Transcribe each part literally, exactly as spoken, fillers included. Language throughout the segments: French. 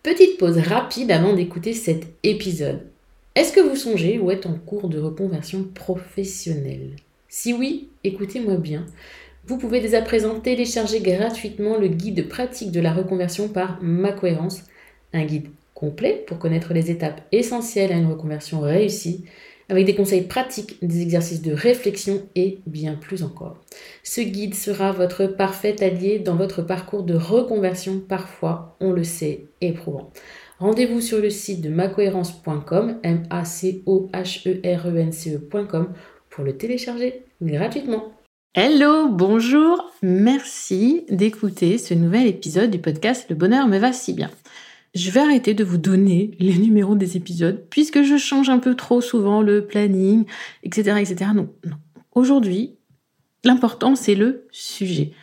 Petite pause rapide avant d'écouter cet épisode. Est-ce que vous songez ou êtes en cours de reconversion professionnelle? Si oui, écoutez-moi bien. Vous pouvez dès à présent télécharger gratuitement le guide pratique de la reconversion par Ma Cohérence, un guide complet pour connaître les étapes essentielles à une reconversion réussie, avec des conseils pratiques, des exercices de réflexion et bien plus encore. Ce guide sera votre parfait allié dans votre parcours de reconversion, parfois, on le sait, éprouvant. Rendez-vous sur le site de macohérence point com, M A C O H E R E N C E point com, pour le télécharger gratuitement. Hello, bonjour, merci d'écouter ce nouvel épisode du podcast Le bonheur me va si bien. Je vais arrêter de vous donner les numéros des épisodes puisque je change un peu trop souvent le planning, et cetera, et cetera. Non, non. Aujourd'hui, l'important, c'est le sujet.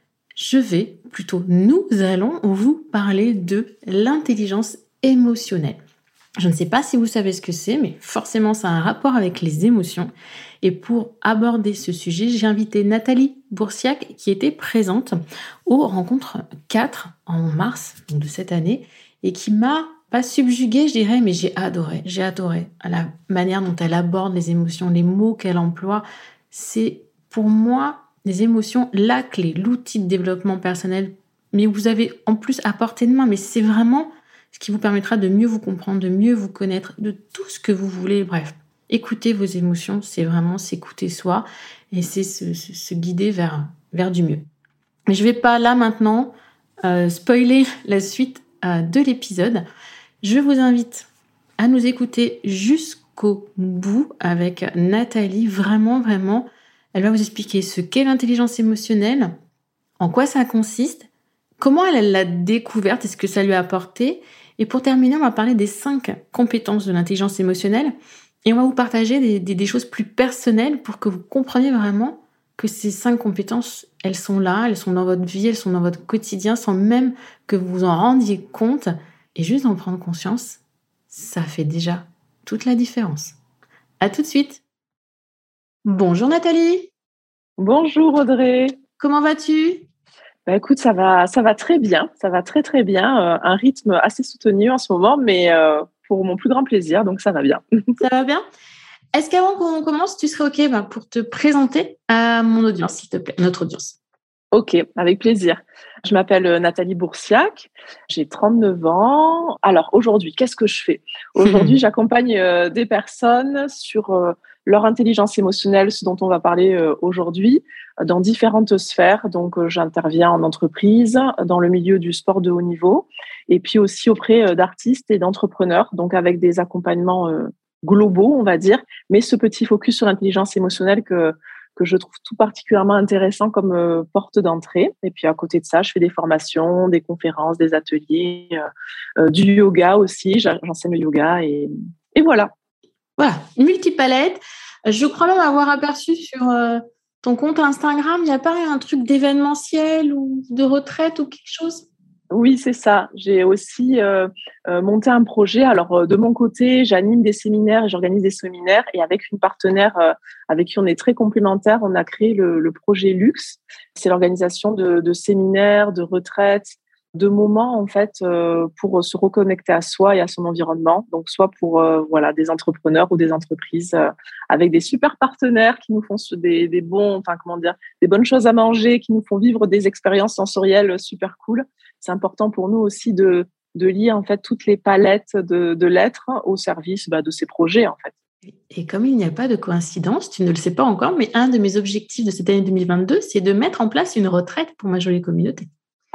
Je vais, plutôt, nous allons vous parler de l'intelligence émotionnelle. Je ne sais pas si vous savez ce que c'est, mais forcément, ça a un rapport avec les émotions. Et pour aborder ce sujet, j'ai invité Nathalie Boursiac, qui était présente aux rencontres quatre en mars de cette année, et qui m'a, pas subjuguée, je dirais, mais j'ai adoré. J'ai adoré la manière dont elle aborde les émotions, les mots qu'elle emploie. C'est, pour moi, les émotions, la clé, l'outil de développement personnel, mais vous avez en plus à portée de main, mais c'est vraiment ce qui vous permettra de mieux vous comprendre, de mieux vous connaître, de tout ce que vous voulez. Bref, écouter vos émotions, c'est vraiment s'écouter soi et c'est se, se, se guider vers, vers du mieux. Mais je ne vais pas là maintenant euh, spoiler la suite euh, de l'épisode. Je vous invite à nous écouter jusqu'au bout avec Nathalie. Vraiment, vraiment, elle va vous expliquer ce qu'est l'intelligence émotionnelle, en quoi ça consiste, comment elle l'a découverte et ce que ça lui a apporté. Et pour terminer, on va parler des cinq compétences de l'intelligence émotionnelle et on va vous partager des, des, des choses plus personnelles pour que vous compreniez vraiment que ces cinq compétences, elles sont là, elles sont dans votre vie, elles sont dans votre quotidien sans même que vous vous en rendiez compte. Et juste d'en prendre conscience, ça fait déjà toute la différence. À tout de suite. Bonjour Nathalie. Bonjour Audrey. Comment vas-tu ? Bah écoute, ça va, ça va très bien, ça va très très bien. Euh, un rythme assez soutenu en ce moment, mais euh, pour mon plus grand plaisir, donc ça va bien. Ça va bien ? Est-ce qu'avant qu'on commence, tu serais OK bah, pour te présenter à mon audience, s'il te plaît, notre audience ? Ok, avec plaisir. Je m'appelle Nathalie Boursiac, j'ai trente-neuf ans. Alors aujourd'hui, qu'est-ce que je fais ? Aujourd'hui, j'accompagne euh, des personnes sur euh, leur intelligence émotionnelle, ce dont on va parler euh, aujourd'hui, dans différentes sphères. Donc, euh, j'interviens en entreprise, dans le milieu du sport de haut niveau, et puis aussi auprès euh, d'artistes et d'entrepreneurs, donc avec des accompagnements euh, globaux, on va dire, mais ce petit focus sur l'intelligence émotionnelle que que je trouve tout particulièrement intéressant comme euh, porte d'entrée. Et puis à côté de ça, je fais des formations, des conférences, des ateliers, euh, euh, du yoga aussi. J'enseigne le yoga et, et voilà. Voilà, multipalette. Je crois même avoir aperçu sur euh, ton compte Instagram, il n'y a pas un truc d'événementiel ou de retraite ou quelque chose ? Oui, c'est ça. J'ai aussi euh, euh, monté un projet. Alors, euh, de mon côté, j'anime des séminaires et j'organise des séminaires. Et avec une partenaire euh, avec qui on est très complémentaires, on a créé le, le projet Luxe. C'est l'organisation de, de séminaires, de retraites, de moments, en fait, euh, pour se reconnecter à soi et à son environnement. Donc, soit pour euh, voilà, des entrepreneurs ou des entreprises euh, avec des super partenaires qui nous font des, des bons, enfin, comment dire, des bonnes choses à manger, qui nous font vivre des expériences sensorielles super cool. C'est important pour nous aussi de, de lier en fait toutes les palettes de, de l'être au service bah, de ces projets en fait. Et comme il n'y a pas de coïncidence, tu ne le sais pas encore, mais un de mes objectifs de cette année deux mille vingt-deux, c'est de mettre en place une retraite pour ma jolie communauté.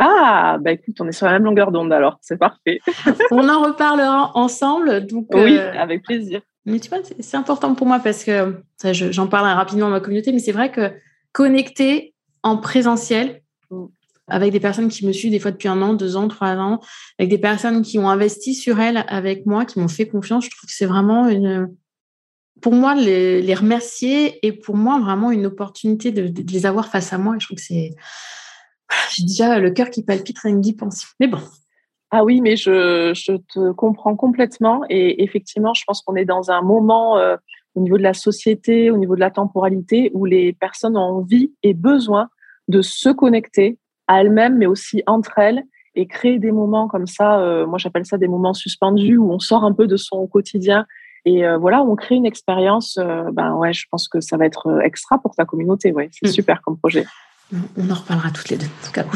Ah, bah écoute, on est sur la même longueur d'onde alors, c'est parfait. On en reparlera ensemble. Donc, oui, euh, avec plaisir. Mais tu vois, c'est, c'est important pour moi parce que, ça, je, j'en parle rapidement à ma communauté, mais c'est vrai que connecter en présentiel, mm. avec des personnes qui me suivent des fois depuis un an, deux ans, trois ans, avec des personnes qui ont investi sur elles avec moi, qui m'ont fait confiance, je trouve que c'est vraiment une... Pour moi, les, les remercier et pour moi, vraiment une opportunité de, de les avoir face à moi. Et je trouve que c'est... J'ai déjà le cœur qui palpite rien que d'y penser. Mais bon. Ah oui, mais je, je te comprends complètement. Et effectivement, je pense qu'on est dans un moment euh, au niveau de la société, au niveau de la temporalité, où les personnes ont envie et besoin de se connecter à elles-mêmes, mais aussi entre elles, et créer des moments comme ça. Euh, moi, j'appelle ça des moments suspendus où on sort un peu de son quotidien et euh, voilà, on crée une expérience. Euh, ben ouais, je pense que ça va être extra pour ta communauté. Ouais, c'est mmh. super comme projet. On en reparlera toutes les deux, en tout cas.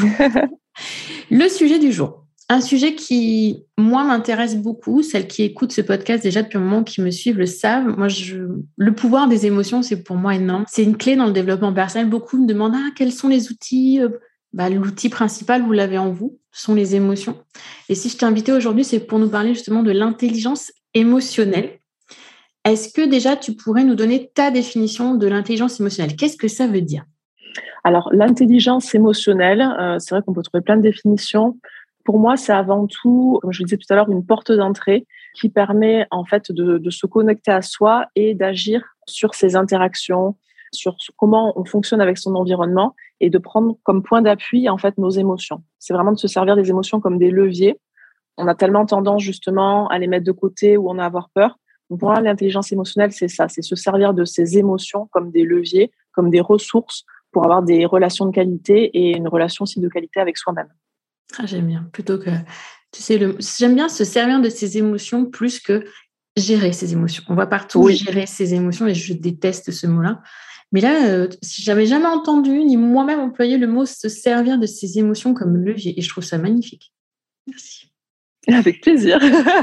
Le sujet du jour. Un sujet qui, moi, m'intéresse beaucoup. Celles qui écoutent ce podcast déjà depuis un moment, qui me suivent, le savent. Moi, je... le pouvoir des émotions, c'est pour moi énorme. C'est une clé dans le développement personnel. Beaucoup me demandent ah, quels sont les outils. Bah, l'outil principal, vous l'avez en vous, ce sont les émotions. Et si je t'ai invitée aujourd'hui, c'est pour nous parler justement de l'intelligence émotionnelle. Est-ce que déjà, tu pourrais nous donner ta définition de l'intelligence émotionnelle ? Qu'est-ce que ça veut dire ? Alors, l'intelligence émotionnelle, euh, c'est vrai qu'on peut trouver plein de définitions. Pour moi, c'est avant tout, comme je le disais tout à l'heure, une porte d'entrée qui permet en fait de, de se connecter à soi et d'agir sur ses interactions, sur comment on fonctionne avec son environnement et de prendre comme point d'appui en fait nos émotions. C'est vraiment de se servir des émotions comme des leviers. On a tellement tendance justement à les mettre de côté ou en avoir peur. Donc pour moi, l'intelligence émotionnelle, c'est ça, c'est se servir de ces émotions comme des leviers, comme des ressources pour avoir des relations de qualité et une relation aussi de qualité avec soi-même. Ah, j'aime bien. Plutôt que, tu sais, le, j'aime bien se servir de ses émotions plus que gérer ses émotions. On voit partout oui. gérer ses émotions et je déteste ce mot-là. Mais là, euh, j'avais jamais entendu ni moi-même employer le mot se servir de ses émotions comme levier et je trouve ça magnifique. Merci. Avec plaisir.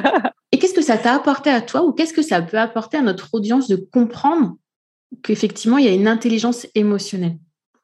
Et qu'est-ce que ça t'a apporté à toi ou qu'est-ce que ça peut apporter à notre audience de comprendre qu'effectivement, il y a une intelligence émotionnelle ?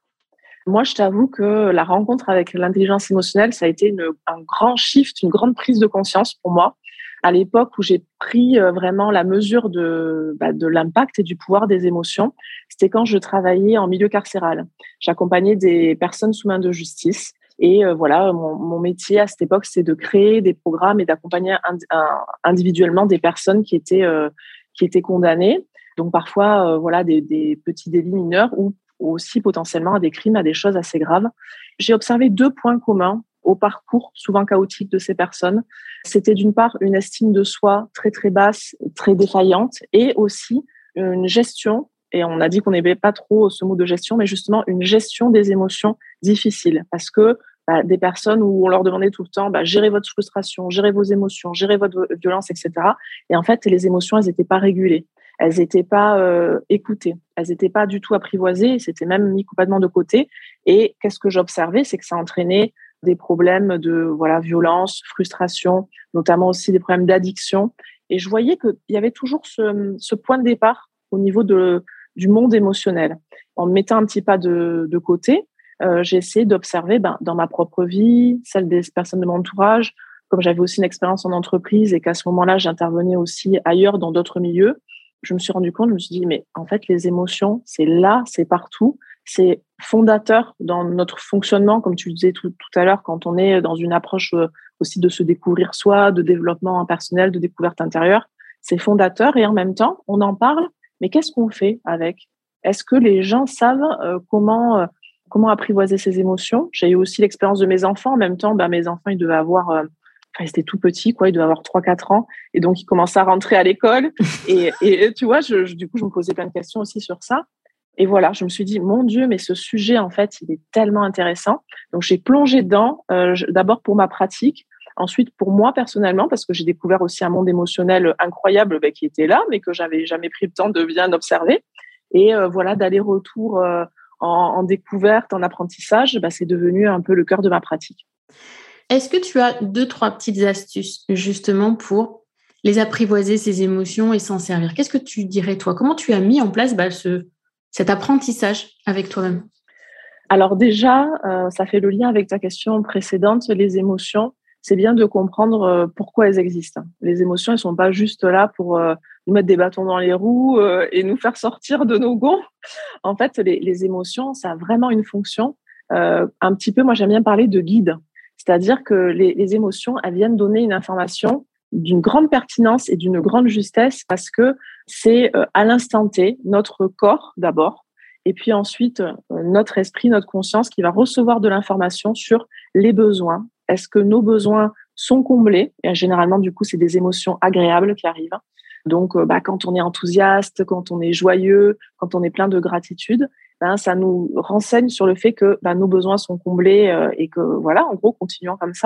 Moi, je t'avoue que la rencontre avec l'intelligence émotionnelle, ça a été une, un grand shift, une grande prise de conscience pour moi. À l'époque où j'ai pris vraiment la mesure de, bah, de l'impact et du pouvoir des émotions, c'était quand je travaillais en milieu carcéral. J'accompagnais des personnes sous main de justice. Et euh, voilà, mon, mon métier à cette époque, c'est de créer des programmes et d'accompagner ind, un, individuellement des personnes qui étaient, euh, qui étaient condamnées. Donc parfois, euh, voilà, des, des petits délits mineurs ou aussi potentiellement à des crimes, à des choses assez graves. J'ai observé deux points communs au parcours souvent chaotique de ces personnes. C'était d'une part une estime de soi très très basse, très défaillante, et aussi une gestion, et on a dit qu'on n'aimait pas trop ce mot de gestion, mais justement une gestion des émotions difficiles, parce que bah, des personnes où on leur demandait tout le temps bah, gérez votre frustration, gérez vos émotions, gérez votre violence, et cetera. Et en fait, les émotions, elles n'étaient pas régulées. Elles n'étaient pas euh, écoutées, elles n'étaient pas du tout apprivoisées, c'était même mis complètement de côté. Et qu'est-ce que j'observais, c'est que ça entraînait des problèmes de voilà violence, frustration, notamment aussi des problèmes d'addiction. Et je voyais qu'il y avait toujours ce, ce point de départ au niveau de, du monde émotionnel. En me mettant un petit pas de, de côté, euh, j'ai essayé d'observer ben, dans ma propre vie, celle des personnes de mon entourage, comme j'avais aussi une expérience en entreprise et qu'à ce moment-là, j'intervenais aussi ailleurs dans d'autres milieux. Je me suis rendu compte, je me suis dit, mais en fait, les émotions, c'est là, c'est partout, c'est fondateur dans notre fonctionnement, comme tu le disais tout, tout à l'heure, quand on est dans une approche aussi de se découvrir soi, de développement personnel, de découverte intérieure, c'est fondateur et en même temps, on en parle, mais qu'est-ce qu'on fait avec ? Est-ce que les gens savent euh, comment, euh, comment apprivoiser ces émotions ? J'ai eu aussi l'expérience de mes enfants, en même temps, bah, mes enfants, ils devaient avoir... Euh, Enfin, ils étaient tout petits, quoi. Ils devaient avoir trois quatre ans. Et donc, ils commençaient à rentrer à l'école. Et, et tu vois, je, je, du coup, je me posais plein de questions aussi sur ça. Et voilà, je me suis dit, mon Dieu, mais ce sujet, en fait, il est tellement intéressant. Donc, j'ai plongé dedans, euh, je, d'abord pour ma pratique, ensuite pour moi personnellement, parce que j'ai découvert aussi un monde émotionnel incroyable bah, qui était là, mais que j'avais jamais pris le temps de bien observer. Et euh, voilà, d'aller-retour euh, en, en découverte, en apprentissage, bah, c'est devenu un peu le cœur de ma pratique. Est-ce que tu as deux, trois petites astuces justement pour les apprivoiser, ces émotions et s'en servir ? Qu'est-ce que tu dirais toi ? Comment tu as mis en place bah, ce, cet apprentissage avec toi-même ? Alors déjà, euh, ça fait le lien avec ta question précédente, les émotions. C'est bien de comprendre euh, pourquoi elles existent. Les émotions, elles ne sont pas juste là pour euh, nous mettre des bâtons dans les roues euh, et nous faire sortir de nos gonds. En fait, les, les émotions, ça a vraiment une fonction. Euh, un petit peu, moi j'aime bien parler de guide. C'est-à-dire que les, les émotions, elles viennent donner une information d'une grande pertinence et d'une grande justesse parce que c'est euh, à l'instant T, notre corps d'abord, et puis ensuite euh, notre esprit, notre conscience qui va recevoir de l'information sur les besoins. Est-ce que nos besoins sont comblés ? Et généralement, du coup, c'est des émotions agréables qui arrivent. Donc, euh, bah, quand on est enthousiaste, quand on est joyeux, quand on est plein de gratitude, ben, ça nous renseigne sur le fait que ben, nos besoins sont comblés euh, et que, voilà, en gros, continuons comme ça.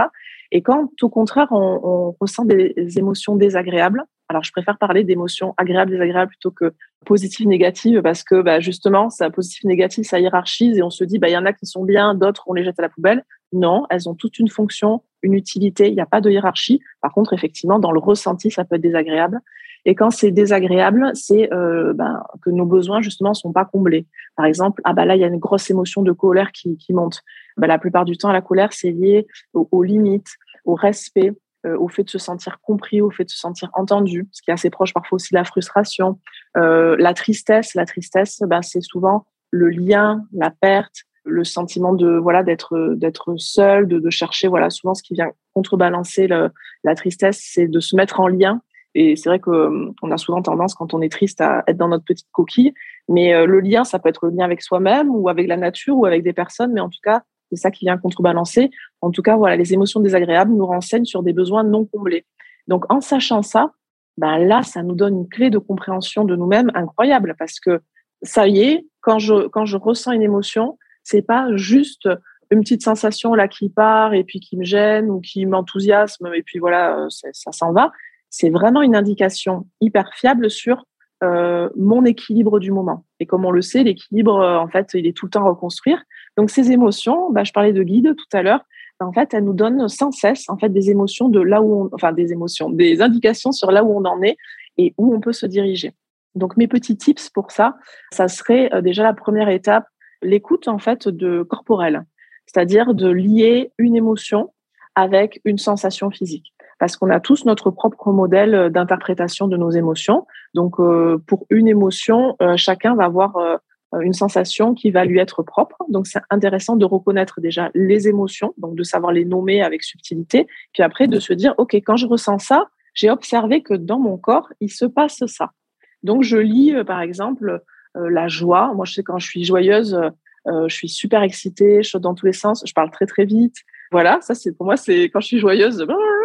Et quand, au contraire, on, on ressent des émotions désagréables, alors je préfère parler d'émotions agréables, désagréables plutôt que positives, négatives, parce que bah, justement, ça positif, négatif, ça hiérarchise et on se dit, bah, il y en a qui sont bien, d'autres, on les jette à la poubelle. Non, elles ont toute une fonction, une utilité, il n'y a pas de hiérarchie. Par contre, effectivement, dans le ressenti, ça peut être désagréable. Et quand c'est désagréable, c'est euh, ben, que nos besoins, justement, sont pas comblés. Par exemple, ah bah là, il y a une grosse émotion de colère qui, qui monte. Ben, la plupart du temps, la colère, c'est lié aux, aux limites, au respect, euh, au fait de se sentir compris, au fait de se sentir entendu, ce qui est assez proche parfois aussi de la frustration. Euh, la tristesse, la tristesse, ben, c'est souvent le lien, la perte, le sentiment de voilà d'être d'être seul, de, de chercher voilà souvent ce qui vient contrebalancer le, la tristesse, c'est de se mettre en lien. Et c'est vrai qu'on a souvent tendance, quand on est triste, à être dans notre petite coquille. Mais euh, le lien, ça peut être le lien avec soi-même ou avec la nature ou avec des personnes. Mais en tout cas, c'est ça qui vient contrebalancer. En tout cas, voilà, les émotions désagréables nous renseignent sur des besoins non comblés. Donc, en sachant ça, ben là, ça nous donne une clé de compréhension de nous-mêmes incroyable. Parce que ça y est, quand je, quand je ressens une émotion, c'est pas juste une petite sensation là qui part et puis qui me gêne ou qui m'enthousiasme et puis voilà, ça s'en va. C'est vraiment une indication hyper fiable sur euh, mon équilibre du moment. Et comme on le sait, l'équilibre, euh, en fait, il est tout le temps à reconstruire. Donc, ces émotions, bah, je parlais de guide tout à l'heure, bah, en fait, elles nous donnent sans cesse, en fait, des émotions de là où on, enfin, des émotions, des indications sur là où on en est et où on peut se diriger. Donc, mes petits tips pour ça, ça serait euh, déjà la première étape, l'écoute, en fait, de corporelle. C'est-à-dire de lier une émotion avec une sensation physique. Parce qu'on a tous notre propre modèle d'interprétation de nos émotions. Donc, euh, pour une émotion, euh, chacun va avoir euh, une sensation qui va lui être propre. Donc, c'est intéressant de reconnaître déjà les émotions, donc de savoir les nommer avec subtilité, puis après de se dire, OK, quand je ressens ça, j'ai observé que dans mon corps, il se passe ça. Donc, je lis, euh, par exemple, euh, la joie. Moi, je sais quand je suis joyeuse, euh, je suis super excitée, je saute dans tous les sens, je parle très, très vite. Voilà, ça, c'est pour moi, c'est quand je suis joyeuse.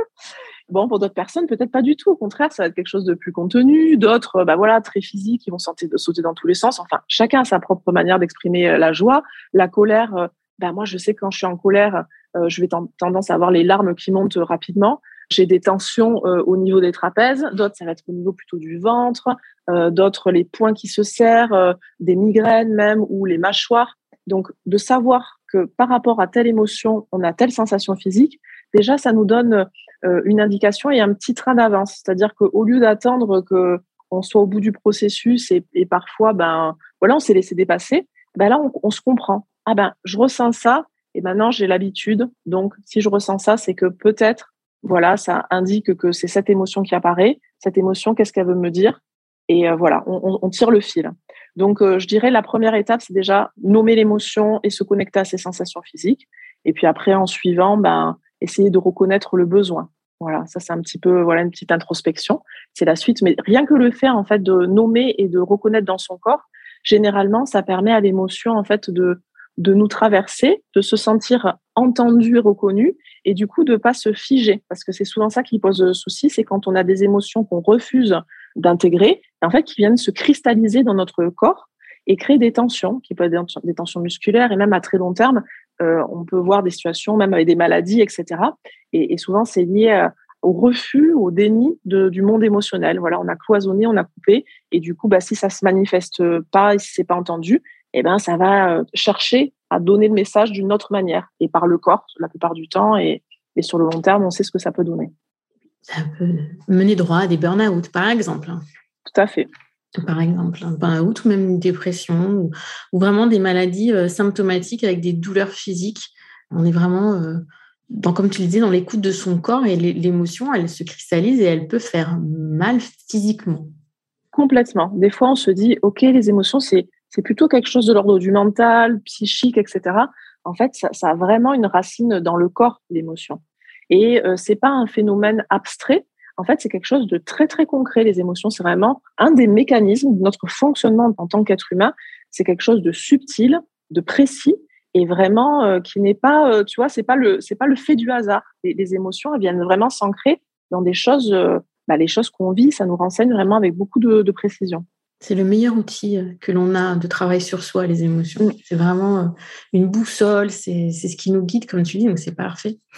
Bon, pour d'autres personnes, peut-être pas du tout. Au contraire, ça va être quelque chose de plus contenu. D'autres, bah voilà, très physiques, qui vont sauter, sauter dans tous les sens. Enfin, chacun a sa propre manière d'exprimer la joie. La colère, bah moi, je sais que quand je suis en colère, euh, je vais ten- tendance à avoir les larmes qui montent rapidement. J'ai des tensions euh, au niveau des trapèzes. D'autres, ça va être au niveau plutôt du ventre. Euh, d'autres, les poings qui se serrent, euh, des migraines même, ou les mâchoires. Donc, de savoir que par rapport à telle émotion, on a telle sensation physique, déjà, ça nous donne euh, une indication et un petit train d'avance. C'est-à-dire qu'au lieu d'attendre que on soit au bout du processus et, et parfois, ben, voilà, on s'est laissé dépasser, ben là, on, on se comprend. Ah ben, je ressens ça et maintenant, j'ai l'habitude. Donc, si je ressens ça, c'est que peut-être, voilà, ça indique que c'est cette émotion qui apparaît. Cette émotion, qu'est-ce qu'elle veut me dire? Et euh, voilà, on, on, on tire le fil. Donc, euh, je dirais la première étape, c'est déjà nommer l'émotion et se connecter à ses sensations physiques. Et puis après, en suivant, ben, essayer de reconnaître le besoin. Voilà, ça c'est un petit peu, voilà, une petite introspection. C'est la suite, mais rien que le fait en fait de nommer et de reconnaître dans son corps, généralement, ça permet à l'émotion en fait de de nous traverser, de se sentir entendu et reconnu, et du coup de pas se figer, parce que c'est souvent ça qui pose souci, c'est quand on a des émotions qu'on refuse d'intégrer, en fait, qui viennent se cristalliser dans notre corps et créer des tensions, qui peuvent être des tensions musculaires et même à très long terme. Euh, on peut voir des situations même avec des maladies, et cetera. Et, et souvent, c'est lié à, au refus, au déni de, du monde émotionnel. Voilà, on a cloisonné, on a coupé, et du coup, bah, si ça se manifeste pas et si c'est pas entendu, eh ben, ça va chercher à donner le message d'une autre manière et par le corps la plupart du temps. Et, et sur le long terme, on sait ce que ça peut donner. Ça peut mener droit à des burn-out, par exemple. Tout à fait. Par exemple, un burn-out ou même une dépression ou, ou vraiment des maladies euh, symptomatiques avec des douleurs physiques. On est vraiment, euh, dans, comme tu le disais, dans l'écoute de son corps et l'émotion, elle se cristallise et elle peut faire mal physiquement. Complètement. Des fois, on se dit, OK, les émotions, c'est, c'est plutôt quelque chose de l'ordre du mental, psychique, et cetera. En fait, ça, ça a vraiment une racine dans le corps, l'émotion. Et euh, c'est pas un phénomène abstrait. En fait, c'est quelque chose de très, très concret. Les émotions, c'est vraiment un des mécanismes de notre fonctionnement en tant qu'être humain. C'est quelque chose de subtil, de précis et vraiment euh, qui n'est pas, euh, tu vois, c'est pas le, c'est pas le fait du hasard. Les, les émotions, elles viennent vraiment s'ancrer dans des choses, euh, bah, les choses qu'on vit. Ça nous renseigne vraiment avec beaucoup de, de précision. C'est le meilleur outil que l'on a de travail sur soi, les émotions. Mmh. C'est vraiment une boussole, c'est, c'est ce qui nous guide, comme tu dis, donc c'est parfait.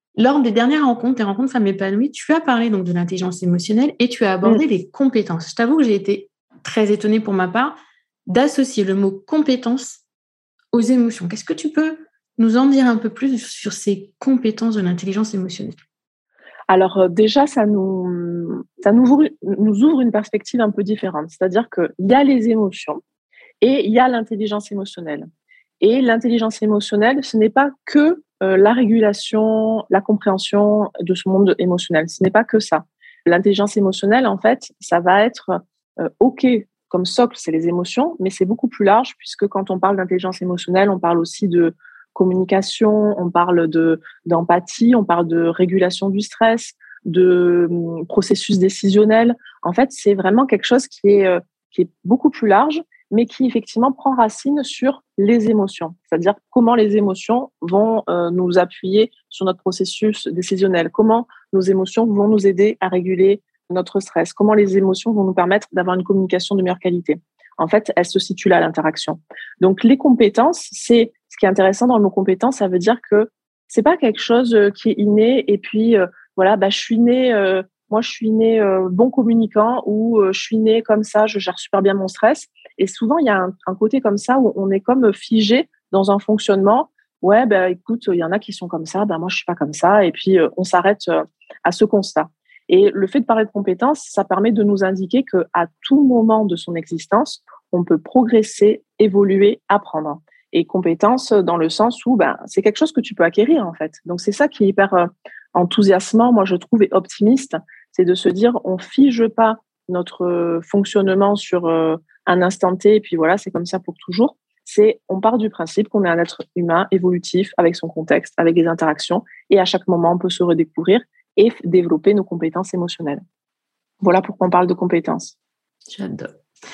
Lors des dernières rencontres, les rencontres femmes épanouies, tu as parlé donc de l'intelligence émotionnelle et tu as abordé mmh. les compétences. Je t'avoue que j'ai été très étonnée pour ma part d'associer le mot compétence aux émotions. Qu'est-ce que tu peux nous en dire un peu plus sur ces compétences de l'intelligence émotionnelle ? Alors euh, déjà, ça, nous, ça nous, ouvre, nous ouvre une perspective un peu différente. C'est-à-dire qu'il y a les émotions et il y a l'intelligence émotionnelle. Et l'intelligence émotionnelle, ce n'est pas que euh, la régulation, la compréhension de ce monde émotionnel. Ce n'est pas que ça. L'intelligence émotionnelle, en fait, ça va être euh, OK, comme socle, c'est les émotions, mais c'est beaucoup plus large puisque quand on parle d'intelligence émotionnelle, on parle aussi de communication, on parle de, d'empathie, on parle de régulation du stress, de um, processus décisionnel. En fait, c'est vraiment quelque chose qui est, euh, qui est beaucoup plus large, mais qui effectivement prend racine sur les émotions, c'est-à-dire comment les émotions vont euh, nous appuyer sur notre processus décisionnel, comment nos émotions vont nous aider à réguler notre stress, comment les émotions vont nous permettre d'avoir une communication de meilleure qualité. En fait, elles se situent là, l'interaction. Donc, les compétences, c'est ce qui est intéressant dans le mot compétence, ça veut dire que c'est pas quelque chose qui est inné et puis euh, voilà, bah je suis né, euh, moi je suis né euh, bon communicant ou euh, je suis né comme ça, je gère super bien mon stress. Et souvent, il y a un, un côté comme ça où on est comme figé dans un fonctionnement. Ouais, ben bah, écoute, il y en a qui sont comme ça, ben bah, moi je suis pas comme ça. Et puis euh, on s'arrête euh, à ce constat. Et le fait de parler de compétences, ça permet de nous indiquer que à tout moment de son existence, on peut progresser, évoluer, apprendre. Et compétences dans le sens où ben c'est quelque chose que tu peux acquérir en fait. Donc c'est ça qui est hyper euh, enthousiasmant, moi je trouve, et optimiste, c'est de se dire on fige pas notre euh, fonctionnement sur euh, un instant T, et puis voilà, c'est comme ça pour toujours. C'est, on part du principe qu'on est un être humain évolutif avec son contexte, avec des interactions, et à chaque moment, on peut se redécouvrir et développer nos compétences émotionnelles. Voilà pourquoi on parle de compétences. J'adore.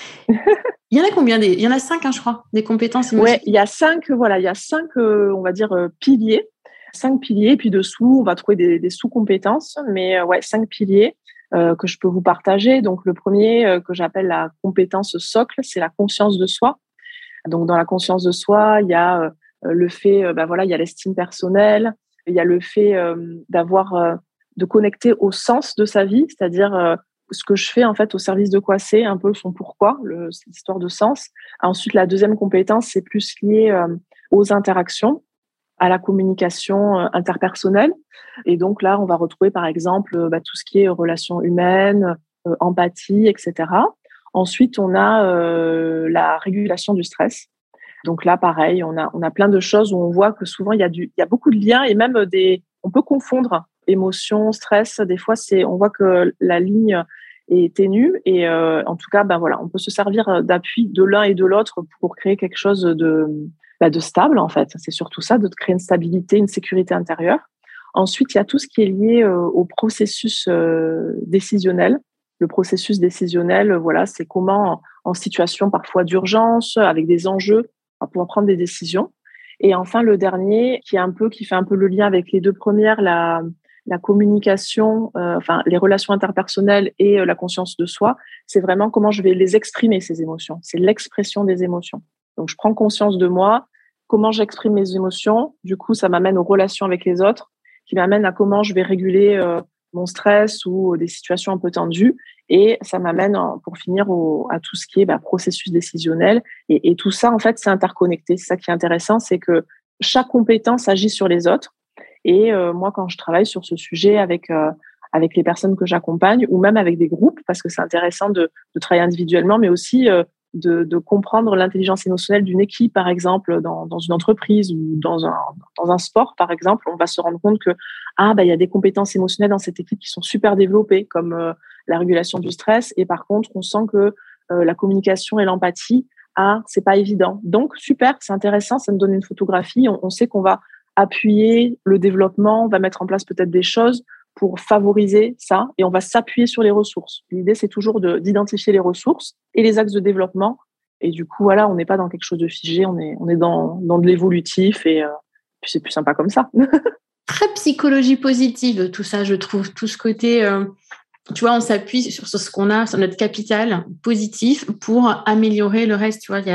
Il y en a combien des... Il y en a cinq, hein, je crois, des compétences émotionnelles. Ouais, il y a cinq, voilà, il y a cinq, euh, on va dire, euh, piliers. Cinq piliers, puis dessous, on va trouver des, des sous-compétences, mais euh, ouais, cinq piliers. Euh, que je peux vous partager. Donc, le premier euh, que j'appelle la compétence socle, c'est la conscience de soi. Donc, dans la conscience de soi, il y a euh, le fait, euh, ben voilà, il y a l'estime personnelle, il y a le fait euh, d'avoir, euh, de connecter au sens de sa vie, c'est-à-dire euh, ce que je fais en fait au service de quoi c'est, un peu son pourquoi, le, c'est l'histoire de sens. Ensuite, la deuxième compétence, c'est plus lié euh, aux interactions, à la communication euh, interpersonnelle. Et donc là, on va retrouver par exemple euh, bah, tout ce qui est relations humaines, euh, empathie, et cetera. Ensuite, on a euh, la régulation du stress. Donc là, pareil, on a on a plein de choses où on voit que souvent il y a du il y a beaucoup de liens et même des on peut confondre émotion, stress. Des fois, c'est on voit que la ligne est ténue et euh, en tout cas, ben voilà, on peut se servir d'appui de l'un et de l'autre pour créer quelque chose de Bah de stable en fait, c'est surtout ça, de créer une stabilité, une sécurité intérieure. Ensuite, il y a tout ce qui est lié euh, au processus euh, décisionnel. Le processus décisionnel, voilà, c'est comment en situation parfois d'urgence, avec des enjeux, on va pouvoir prendre des décisions. Et enfin, le dernier, qui est un peu, qui fait un peu le lien avec les deux premières, la la communication, euh, enfin les relations interpersonnelles et euh, la conscience de soi, c'est vraiment comment je vais les exprimer ces émotions. C'est l'expression des émotions. Donc, je prends conscience de moi, comment j'exprime mes émotions. Du coup, ça m'amène aux relations avec les autres, qui m'amène à comment je vais réguler euh, mon stress ou des situations un peu tendues. Et ça m'amène, pour finir, au, à tout ce qui est bah, processus décisionnel. Et, et tout ça, en fait, c'est interconnecté. C'est ça qui est intéressant, c'est que chaque compétence agit sur les autres. Et euh, moi, quand je travaille sur ce sujet avec euh, avec les personnes que j'accompagne, ou même avec des groupes, parce que c'est intéressant de, de travailler individuellement, mais aussi euh, De, de comprendre l'intelligence émotionnelle d'une équipe, par exemple, dans, dans une entreprise ou dans un, dans un sport, par exemple, on va se rendre compte que ah bah il y a des compétences émotionnelles dans cette équipe qui sont super développées, comme euh, la régulation du stress, et par contre, on sent que euh, la communication et l'empathie, ah c'est pas évident. Donc super, c'est intéressant, ça me donne une photographie. On, on sait qu'on va appuyer le développement, on va mettre en place peut-être des choses pour favoriser ça, et on va s'appuyer sur les ressources. L'idée, c'est toujours de, d'identifier les ressources et les axes de développement. Et du coup, voilà, on n'est pas dans quelque chose de figé, on est, on est dans, dans de l'évolutif, et euh, puis c'est plus sympa comme ça. Très psychologie positive, tout ça, je trouve. Tout ce côté, euh, tu vois, on s'appuie sur, sur ce qu'on a, sur notre capital positif pour améliorer le reste. Tu vois, il y a,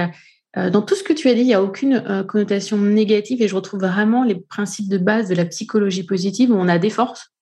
Euh, dans tout ce que tu as dit, il n'y a aucune euh, connotation négative et je retrouve vraiment les principes de base de la psychologie positive où on a des forces,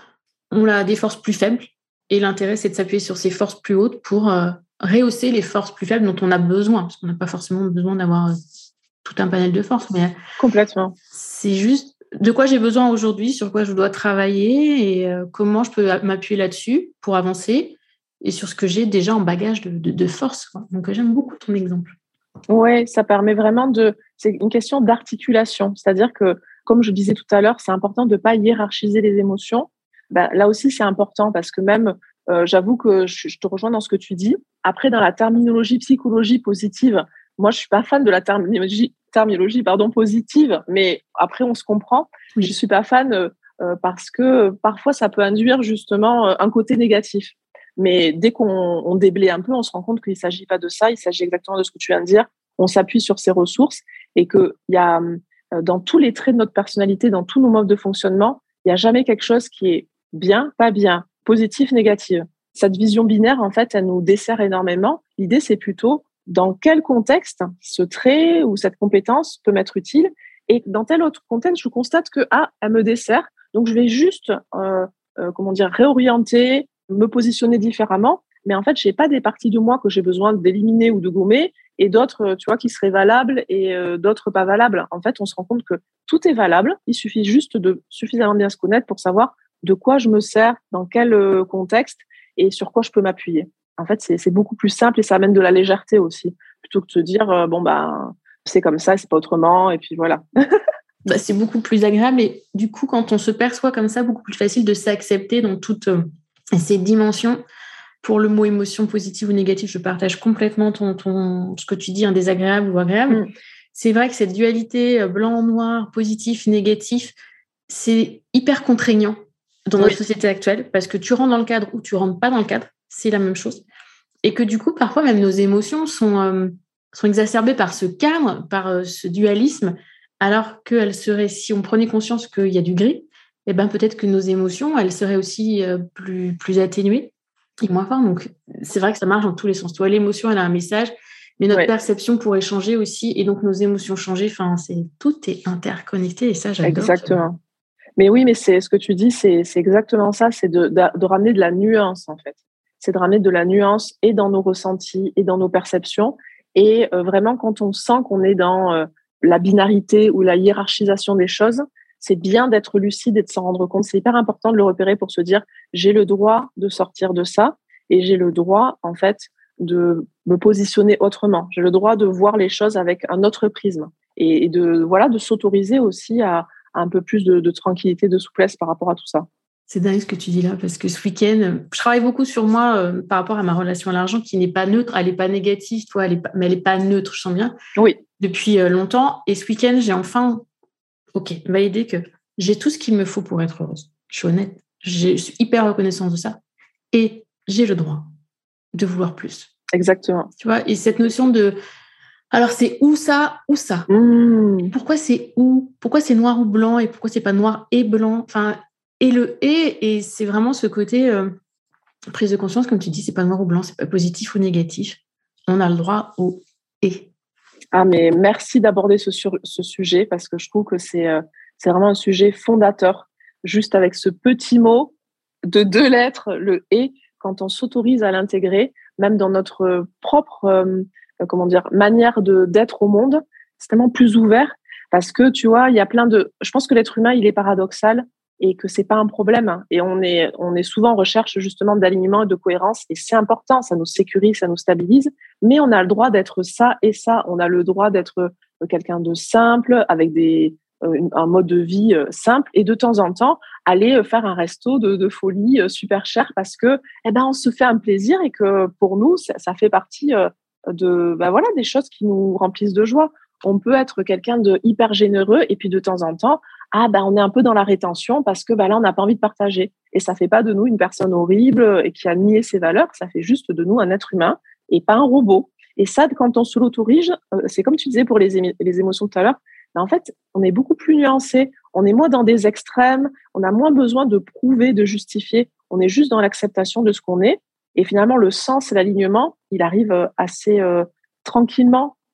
on a des forces plus faibles et l'intérêt, c'est de s'appuyer sur ces forces plus hautes pour euh, rehausser les forces plus faibles dont on a besoin, parce qu'on n'a pas forcément besoin d'avoir euh, tout un panel de forces, mais complètement. C'est juste de quoi j'ai besoin aujourd'hui, sur quoi je dois travailler et euh, comment je peux m'appuyer là-dessus pour avancer et sur ce que j'ai déjà en bagage de, de, de force. Quoi. Donc, euh, j'aime beaucoup ton exemple. Oui, ça permet vraiment de... C'est une question d'articulation. C'est-à-dire que, comme je disais tout à l'heure, c'est important de ne pas hiérarchiser les émotions. Ben, là aussi, c'est important parce que même, euh, j'avoue que je, je te rejoins dans ce que tu dis. Après, dans la terminologie psychologie positive, moi, je suis pas fan de la terminologie, terminologie pardon, positive, mais après, on se comprend. Oui. Je suis pas fan euh, euh, parce que parfois, ça peut induire justement euh, un côté négatif. Mais dès qu'on on déblaye un peu, on se rend compte qu'il ne s'agit pas de ça, il s'agit exactement de ce que tu viens de dire. On s'appuie sur ses ressources et qu'il y a, dans tous les traits de notre personnalité, dans tous nos modes de fonctionnement, il n'y a jamais quelque chose qui est bien, pas bien, positif, négatif. Cette vision binaire, en fait, elle nous dessert énormément. L'idée, c'est plutôt dans quel contexte ce trait ou cette compétence peut m'être utile et dans tel autre contexte, je constate que, ah, elle me dessert, donc je vais juste, euh, euh, comment dire, réorienter, me positionner différemment, mais en fait, j'ai pas des parties de moi que j'ai besoin d'éliminer ou de gommer et d'autres, tu vois, qui seraient valables et euh, d'autres pas valables. En fait, on se rend compte que tout est valable. Il suffit juste de suffisamment bien se connaître pour savoir de quoi je me sers, dans quel euh, contexte et sur quoi je peux m'appuyer. En fait, c'est, c'est beaucoup plus simple et ça amène de la légèreté aussi, plutôt que de se dire, euh, bon, bah, c'est comme ça, c'est pas autrement, et puis voilà. Bah, c'est beaucoup plus agréable et du coup, quand on se perçoit comme ça, beaucoup plus facile de s'accepter dans toutes euh, ces dimensions. Pour le mot émotion positive ou négative, je partage complètement ton, ton, ce que tu dis, un désagréable ou agréable. Mm. C'est vrai que cette dualité blanc-noir, positif, négatif, c'est hyper contraignant dans notre oui. société actuelle parce que tu rentres dans le cadre ou tu rentres pas dans le cadre, c'est la même chose. Et que du coup, parfois, même nos émotions sont, euh, sont exacerbées par ce cadre, par euh, ce dualisme, alors qu'elles seraient, si on prenait conscience qu'il y a du gris, eh ben, peut-être que nos émotions, elles seraient aussi euh, plus, plus atténuées et moins fortes. Donc, c'est vrai que ça marche dans tous les sens. Toi, l'émotion, elle a un message, mais notre ouais. perception pourrait changer aussi, et donc nos émotions changer. Enfin, c'est, tout est interconnecté, et ça, j'adore. Exactement. Mais oui, mais c'est ce que tu dis, c'est, c'est exactement ça, c'est de, de, de ramener de la nuance, en fait. C'est de ramener de la nuance et dans nos ressentis et dans nos perceptions. Et euh, vraiment, quand on sent qu'on est dans euh, la binarité ou la hiérarchisation des choses, c'est bien d'être lucide et de s'en rendre compte. C'est hyper important de le repérer pour se dire, j'ai le droit de sortir de ça et j'ai le droit, en fait, de me positionner autrement. J'ai le droit de voir les choses avec un autre prisme et, et de, voilà, de s'autoriser aussi à, à un peu plus de, de tranquillité, de souplesse par rapport à tout ça. C'est dingue ce que tu dis là, parce que ce week-end, je travaille beaucoup sur moi euh, par rapport à ma relation à l'argent qui n'est pas neutre, elle n'est pas négative, toi, elle est pas, mais elle n'est pas neutre, je sens bien, oui. depuis euh, longtemps. Et ce week-end, j'ai enfin, ok, validé que j'ai tout ce qu'il me faut pour être heureuse. Je suis honnête, je suis hyper reconnaissante de ça. Et j'ai le droit de vouloir plus. Exactement. Tu vois, et cette notion de... Alors, c'est où ça, où ça mmh. Pourquoi c'est où Pourquoi c'est noir ou blanc et pourquoi c'est pas noir et blanc Enfin... Et le et, et c'est vraiment ce côté euh, prise de conscience, comme tu dis, c'est pas noir ou blanc, c'est pas positif ou négatif. On a le droit au et. Ah, mais merci d'aborder ce, sur, ce sujet parce que je trouve que c'est, euh, c'est vraiment un sujet fondateur. Juste avec ce petit mot de deux lettres, le et, quand on s'autorise à l'intégrer, même dans notre propre euh, comment dire, manière de, d'être au monde, c'est tellement plus ouvert parce que tu vois, il y a plein de. Je pense que l'être humain, il est paradoxal. Et que c'est pas un problème. Et on est, on est souvent en recherche justement d'alignement et de cohérence. Et c'est important, ça nous sécurise, ça nous stabilise. Mais on a le droit d'être ça et ça. On a le droit d'être quelqu'un de simple, avec des, un mode de vie simple. Et de temps en temps, aller faire un resto de, de folie super cher parce que, eh ben, on se fait un plaisir et que pour nous, ça, ça fait partie de, ben voilà, des choses qui nous remplissent de joie. On peut être quelqu'un de hyper généreux et puis de temps en temps, ah ben on est un peu dans la rétention parce que ben là on n'a pas envie de partager et ça fait pas de nous une personne horrible et qui a nié ses valeurs, ça fait juste de nous un être humain et pas un robot. Et ça, quand on se l'autorise, c'est comme tu disais pour les, émo- les émotions tout à l'heure, ben en fait on est beaucoup plus nuancé, on est moins dans des extrêmes, on a moins besoin de prouver, de justifier, on est juste dans l'acceptation de ce qu'on est et finalement le sens et l'alignement, il arrive assez euh, tranquillement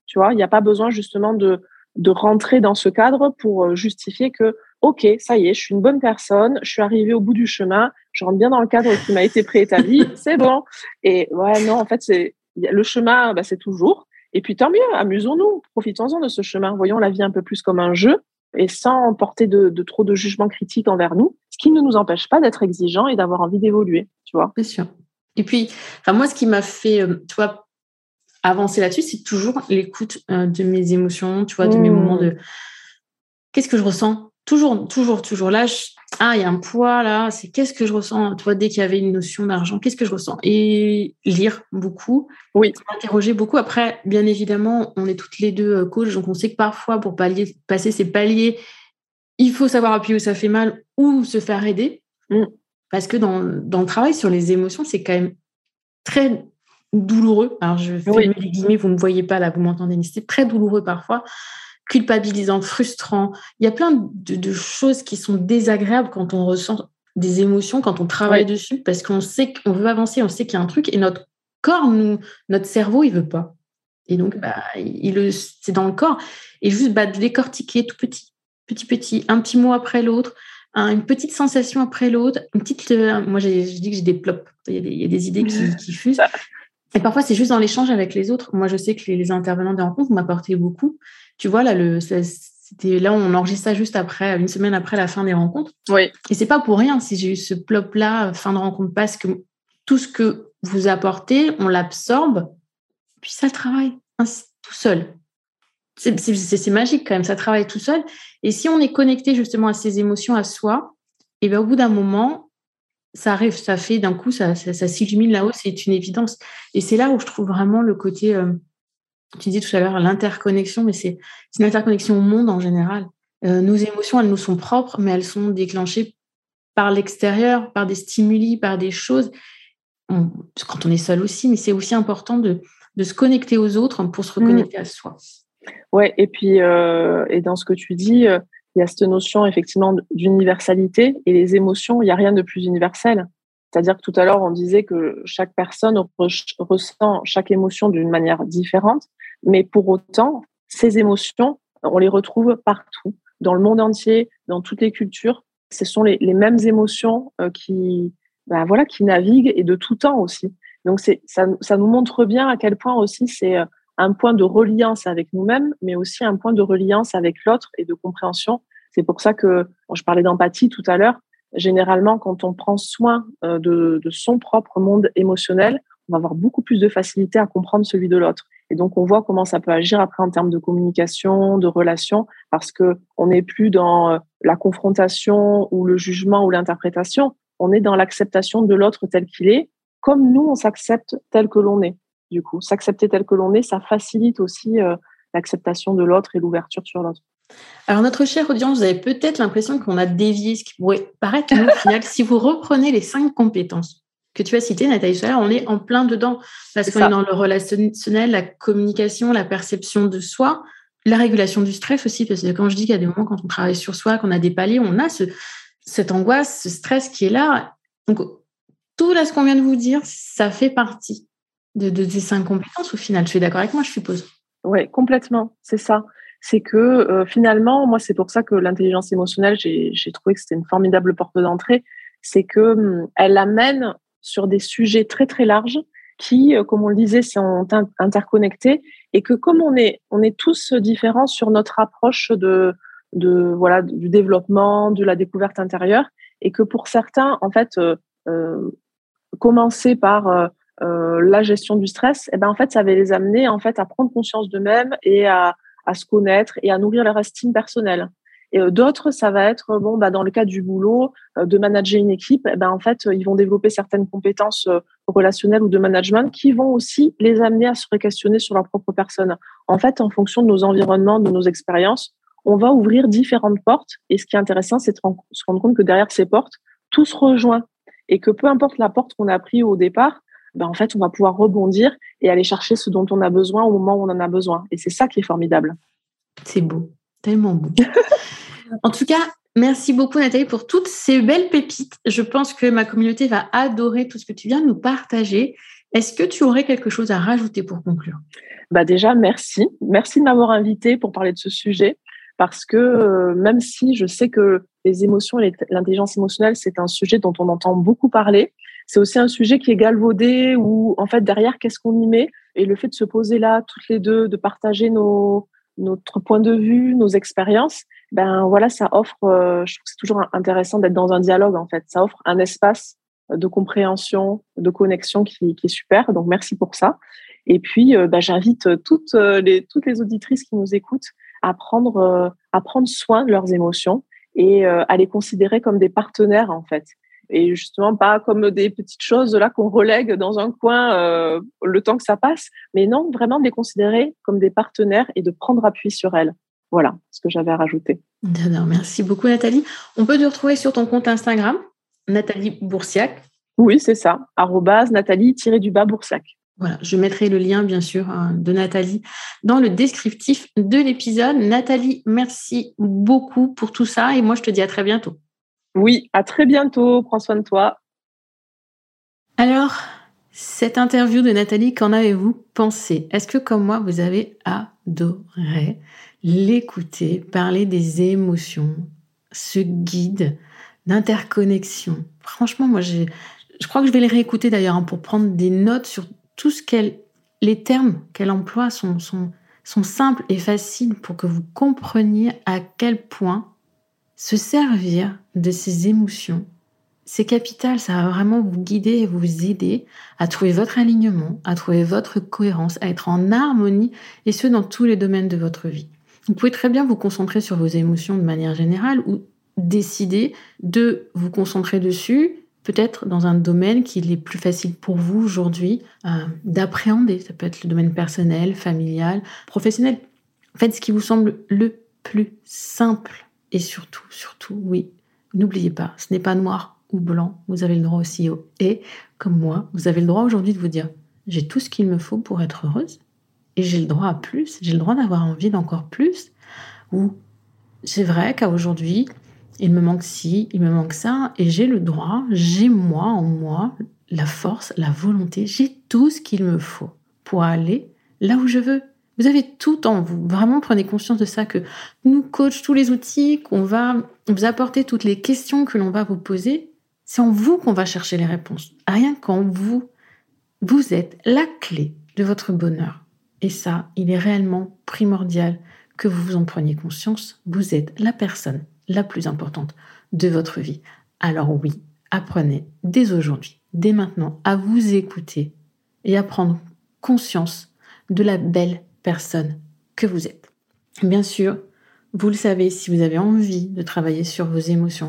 tu vois. Il n'y a pas besoin justement de, de rentrer dans ce cadre pour justifier que, OK, ça y est, je suis une bonne personne, je suis arrivée au bout du chemin, je rentre bien dans le cadre qui m'a été préétabli, c'est bon. Et ouais, non, en fait, c'est, le chemin, bah, c'est toujours. Et puis tant mieux, amusons-nous, profitons-en de ce chemin, voyons la vie un peu plus comme un jeu et sans porter de, de trop de jugement critique envers nous, ce qui ne nous empêche pas d'être exigeants et d'avoir envie d'évoluer, tu vois. C'est sûr. Et puis, enfin, moi, ce qui m'a fait, euh, tu vois, avancer là-dessus, c'est toujours l'écoute euh, de mes émotions, tu vois, de mmh. mes moments de... Qu'est-ce que je ressens ? Toujours, toujours, toujours. Là, je... ah, il y a un poids, là, c'est qu'est-ce que je ressens ? Tu vois, dès qu'il y avait une notion d'argent, qu'est-ce que je ressens ? Et lire beaucoup, oui. Interroger beaucoup. Après, bien évidemment, on est toutes les deux coachs, donc on sait que parfois, pour pallier, passer ces paliers, il faut savoir appuyer où ça fait mal ou se faire aider. Mm. Parce que dans, dans le travail sur les émotions, c'est quand même très douloureux. Alors, je fais oui. les guillemets, vous ne me voyez pas là, vous m'entendez, mais c'est très douloureux parfois, culpabilisant, frustrant. Il y a plein de, de choses qui sont désagréables quand on ressent des émotions, quand on travaille oui. dessus, parce qu'on sait qu'on veut avancer, on sait qu'il y a un truc, et notre corps, nous, notre cerveau, il ne veut pas. Et donc, bah, il, c'est dans le corps. Et juste bah, de décortiquer tout petit, petit, petit, un petit mot après l'autre, une petite sensation après l'autre, une petite. Euh, moi, j'ai, je dis que j'ai des plops. Il y a des, il y a des idées qui, qui fusent. Et parfois, c'est juste dans l'échange avec les autres. Moi, je sais que les, les intervenants des rencontres m'apportaient beaucoup. Tu vois, là, le, ça, c'était, là, on enregistre ça juste après, une semaine après la fin des rencontres. Oui. Et c'est pas pour rien si j'ai eu ce plop-là, fin de rencontre, parce que tout ce que vous apportez, on l'absorbe, puis ça travaille hein, tout seul. C'est, c'est, c'est, c'est magique quand même, ça travaille tout seul. Et si on est connecté justement à ses émotions, à soi, et bien au bout d'un moment, ça arrive, ça fait d'un coup, ça, ça, ça s'illumine là-haut, c'est une évidence. Et c'est là où je trouve vraiment le côté, euh, tu disais tout à l'heure, l'interconnexion, mais c'est, c'est une interconnexion au monde en général. Euh, nos émotions, elles nous sont propres, mais elles sont déclenchées par l'extérieur, par des stimuli, par des choses. On, quand on est seul aussi, mais c'est aussi important de, de se connecter aux autres pour se reconnecter mmh. à soi. Ouais, et puis euh, et dans ce que tu dis, euh, il y a cette notion effectivement d'universalité et les émotions, il n'y a rien de plus universel. C'est-à-dire que tout à l'heure, on disait que chaque personne re- ressent chaque émotion d'une manière différente, mais pour autant, ces émotions, on les retrouve partout, dans le monde entier, dans toutes les cultures. Ce sont les, les mêmes émotions euh, qui, ben voilà, qui naviguent et de tout temps aussi. Donc c'est, ça, ça nous montre bien à quel point aussi c'est euh, un point de reliance avec nous-mêmes, mais aussi un point de reliance avec l'autre et de compréhension. C'est pour ça que, bon, je parlais d'empathie tout à l'heure, généralement, quand on prend soin euh, de, de son propre monde émotionnel, on va avoir beaucoup plus de facilité à comprendre celui de l'autre. Et donc, on voit comment ça peut agir après en termes de communication, de relation, parce que on n'est plus dans euh, la confrontation ou le jugement ou l'interprétation, on est dans l'acceptation de l'autre tel qu'il est, comme nous, on s'accepte tel que l'on est. Du coup, s'accepter tel que l'on est, ça facilite aussi euh, l'acceptation de l'autre et l'ouverture sur l'autre. Alors, notre chère audience, vous avez peut-être l'impression qu'on a dévié, ce qui pourrait paraître, mais au final, si vous reprenez les cinq compétences que tu as citées, Nathalie, on est en plein dedans, parce qu'on est dans le relationnel, la communication, la perception de soi, la régulation du stress aussi, parce que quand je dis qu'il y a des moments quand on travaille sur soi, qu'on a des paliers, on a ce, cette angoisse, ce stress qui est là. Donc, tout là, ce qu'on vient de vous dire, ça fait partie de, de ces cinq compétences au final. Tu es d'accord avec moi, je suppose? Oui, complètement, c'est ça. C'est que euh, finalement, moi, c'est pour ça que l'intelligence émotionnelle, j'ai, j'ai trouvé que c'était une formidable porte d'entrée, c'est que hum, elle amène sur des sujets très très larges qui, euh, comme on le disait, sont interconnectés et que comme on est on est tous différents sur notre approche de de voilà du développement, de la découverte intérieure, et que pour certains, en fait, euh, euh, commencer par euh, euh, la gestion du stress, et ben en fait, ça va les amener en fait à prendre conscience d'eux-mêmes et à à se connaître et à nourrir leur estime personnelle. Et euh, d'autres, ça va être bon, bah dans le cas du boulot, euh, de manager une équipe, eh ben en fait, euh, ils vont développer certaines compétences euh, relationnelles ou de management qui vont aussi les amener à se questionner sur leur propre personne. En fait, en fonction de nos environnements, de nos expériences, on va ouvrir différentes portes. Et ce qui est intéressant, c'est de se rendre compte que derrière ces portes, tout se rejoint et que peu importe la porte qu'on a prise au départ, ben en fait, on va pouvoir rebondir et aller chercher ce dont on a besoin au moment où on en a besoin. Et c'est ça qui est formidable. C'est beau, tellement beau. En tout cas, Merci beaucoup Nathalie pour toutes ces belles pépites. Je pense que ma communauté va adorer tout ce que tu viens de nous partager. Est-ce que tu aurais quelque chose à rajouter pour conclure ? Bah déjà, merci. Merci de m'avoir invitée pour parler de ce sujet parce que euh, même si je sais que les émotions et l'intelligence émotionnelle, c'est un sujet dont on entend beaucoup parler, c'est aussi un sujet qui est galvaudé où, en fait, derrière, qu'est-ce qu'on y met ? Et le fait de se poser là, toutes les deux, de partager nos, notre point de vue, nos expériences, ben voilà, ça offre, euh, je trouve que c'est toujours intéressant d'être dans un dialogue, en fait. Ça offre un espace de compréhension, de connexion qui, qui est super. Donc, merci pour ça. Et puis, euh, ben, j'invite toutes les, toutes les auditrices qui nous écoutent à prendre, euh, à prendre soin de leurs émotions et euh, à les considérer comme des partenaires, en fait. Et justement, pas comme des petites choses là qu'on relègue dans un coin euh, le temps que ça passe, mais non, vraiment de les considérer comme des partenaires et de prendre appui sur elles. Voilà ce que j'avais à rajouter. D'accord, merci beaucoup Nathalie. On peut te retrouver sur ton compte Instagram, Nathalie Boursiac. Oui, c'est ça, arrobase Nathalie-Boursiac. Voilà, je mettrai le lien, bien sûr, de Nathalie dans le descriptif de l'épisode. Nathalie, merci beaucoup pour tout ça et moi, je te dis à très bientôt. Oui, à très bientôt. Prends soin de toi. Alors, cette interview de Nathalie, qu'en avez-vous pensé ? Est-ce que, comme moi, vous avez adoré l'écouter, parler des émotions, ce guide d'interconnexion ? Franchement, moi, j'ai, je crois que je vais les réécouter d'ailleurs hein, pour prendre des notes sur tout ce qu'elle, les termes qu'elle emploie sont, sont, sont simples et faciles pour que vous compreniez à quel point se servir de ces émotions, c'est capital, ça va vraiment vous guider et vous aider à trouver votre alignement, à trouver votre cohérence, à être en harmonie, et ce, dans tous les domaines de votre vie. Vous pouvez très bien vous concentrer sur vos émotions de manière générale ou décider de vous concentrer dessus, peut-être dans un domaine qu'il est plus facile pour vous aujourd'hui euh, d'appréhender. Ça peut être le domaine personnel, familial, professionnel. Faites ce qui vous semble le plus simple. Et surtout, surtout, oui, n'oubliez pas, ce n'est pas noir ou blanc, vous avez le droit aussi au « et », comme moi, vous avez le droit aujourd'hui de vous dire « j'ai tout ce qu'il me faut pour être heureuse et j'ai le droit à plus, j'ai le droit d'avoir envie d'encore plus » ou « c'est vrai qu'à aujourd'hui, il me manque ci, il me manque ça et j'ai le droit, j'ai moi en moi, la force, la volonté, j'ai tout ce qu'il me faut pour aller là où je veux ». Vous avez tout en vous. Vraiment, prenez conscience de ça, que nous, coach, tous les outils, qu'on va vous apporter, toutes les questions que l'on va vous poser, c'est en vous qu'on va chercher les réponses. Rien qu'en vous. Vous êtes la clé de votre bonheur. Et ça, il est réellement primordial que vous vous en preniez conscience. Vous êtes la personne la plus importante de votre vie. Alors oui, apprenez dès aujourd'hui, dès maintenant, à vous écouter et à prendre conscience de la belle personne que vous êtes. Bien sûr, vous le savez, si vous avez envie de travailler sur vos émotions,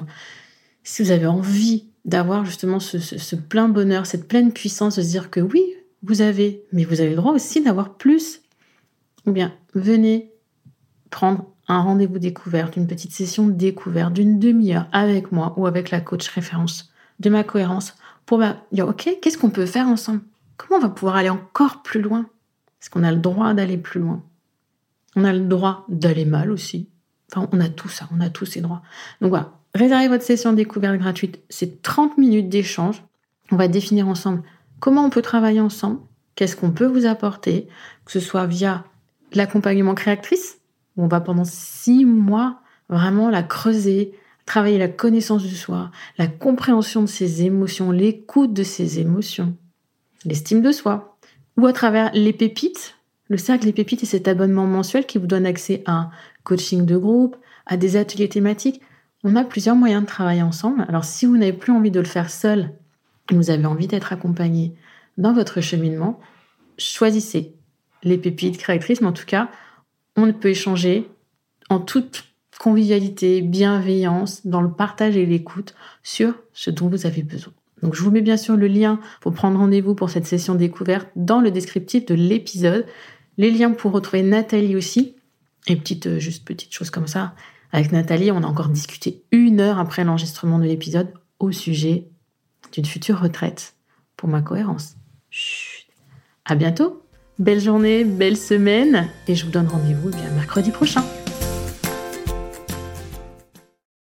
si vous avez envie d'avoir justement ce, ce, ce plein bonheur, cette pleine puissance de se dire que oui, vous avez, mais vous avez le droit aussi d'avoir plus, eh bien, venez prendre un rendez-vous découverte, une petite session découverte d'une demi-heure avec moi ou avec la coach référence de ma cohérence pour bah, dire, ok, qu'est-ce qu'on peut faire ensemble ? Comment on va pouvoir aller encore plus loin ? Est-ce qu'on a le droit d'aller plus loin ? On a le droit d'aller mal aussi. Enfin, on a tout ça, on a tous ces droits. Donc voilà, réservez votre session découverte gratuite. C'est trente minutes d'échange. On va définir ensemble comment on peut travailler ensemble, qu'est-ce qu'on peut vous apporter, que ce soit via l'accompagnement créatrice, où on va pendant six mois vraiment la creuser, travailler la connaissance de soi, la compréhension de ses émotions, l'écoute de ses émotions, l'estime de soi, ou à travers les pépites, le cercle des pépites et cet abonnement mensuel qui vous donne accès à un coaching de groupe, à des ateliers thématiques. On a plusieurs moyens de travailler ensemble. Alors, si vous n'avez plus envie de le faire seul, et vous avez envie d'être accompagné dans votre cheminement, choisissez les pépites créatrices. Mais en tout cas, on peut échanger en toute convivialité, bienveillance, dans le partage et l'écoute sur ce dont vous avez besoin. Donc, je vous mets bien sûr le lien pour prendre rendez-vous pour cette session découverte dans le descriptif de l'épisode. Les liens pour retrouver Nathalie aussi. Et petite, euh, juste petite chose comme ça. Avec Nathalie, on a encore discuté une heure après l'enregistrement de l'épisode au sujet d'une future retraite pour ma cohérence. Chut. À bientôt. Belle journée, belle semaine. Et je vous donne rendez-vous bien mercredi prochain.